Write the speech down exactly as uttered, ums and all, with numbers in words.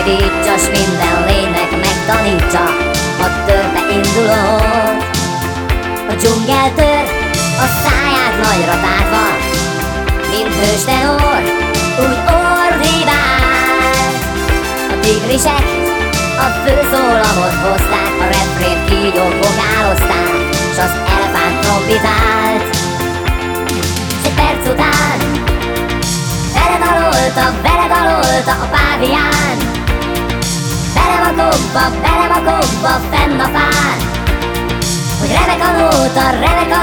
Indítsa, s minden lénynek megtanítsa a törpe indulót. A dzsungel tör, a száját nagyra tárva, mint hős tenor, úgy ordibál. A tigrisek a főszólamot hozták, a refrént kígyók vokálozták, s az elefánt trombitált. S egy perc után beledalolta, beledalolta a pávián, belevakogva, belevakogva fenn a fán, hogy remek a nóta, remek a